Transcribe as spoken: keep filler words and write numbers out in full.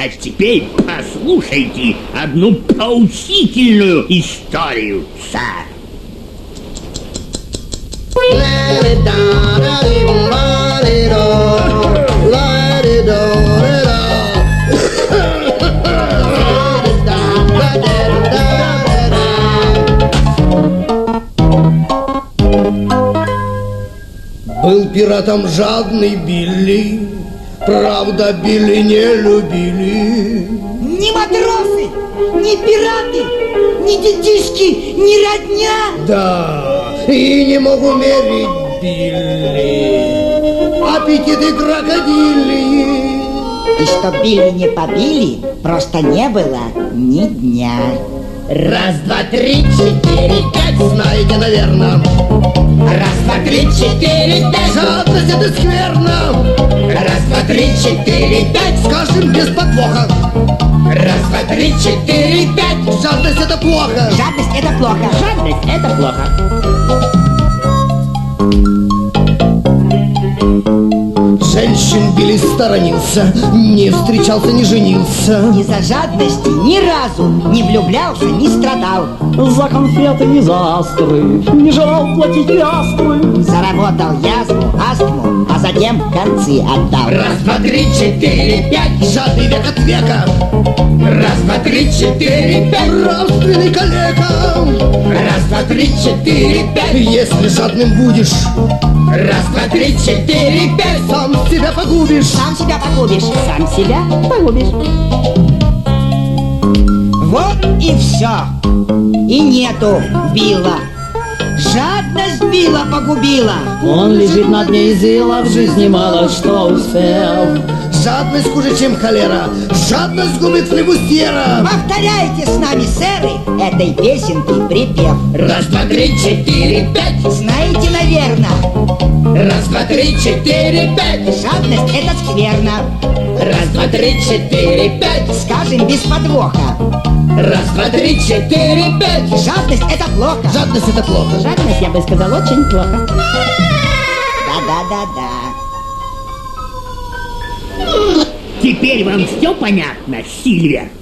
А теперь послушайте одну поучительную историю, сэр. Был пиратом жадный Билли, правда, Билли не любили. Ни матросы, ни пираты, ни детишки, ни родня. Да, и не мог умереть Билли, аппетиты крокодилии. И что Билли не побили, просто не было ни дня. Раз, два, три, четыре, пять, знаете, наверное. Раз, два, три, четыре, пять. Жадность — это скверно. Раз, два, три, четыре, пять. Скажем без подвоха. Раз, два, три, четыре, пять. Жадность — это плохо. Жадность — это плохо. Жадность — это плохо. Женщин Билли сторонился, не встречался, не женился. Из-за жадности ни разу не влюблялся, не страдал. За конфеты и за астры не желал платить пиастры. Заработал язву, астму, а затем концы отдал. Раз, два, три, четыре, пять. Жадный век от века. Раз, два, три, четыре, пять. Нравственный калека. Раз, два, три, четыре, пять. Если жадным будешь, Раз, два, три, четыре, пять. сам себя погубишь. Сам себя погубишь. Сам себя погубишь. Вот и все. И нету Билла. Жадность Билла погубила. Он лежит на дне изыла, в жизни мало что успел. Жадность хуже, чем холера. Жадность губит флебустьера. Повторяйте с нами, сэры, этой песенки припев. Раз, два, три, четыре, пять. Знаете, наверное, Раз, два, три, четыре, пять. жадность — это скверно. Раз, два, три, четыре, пять. Скажем без подвоха. Раз, два, три, четыре, пять. Жадность — это плохо. Жадность — это плохо. Жадность, я бы сказал, очень плохо. Да-да-да-да. Теперь вам все понятно, Сильвер?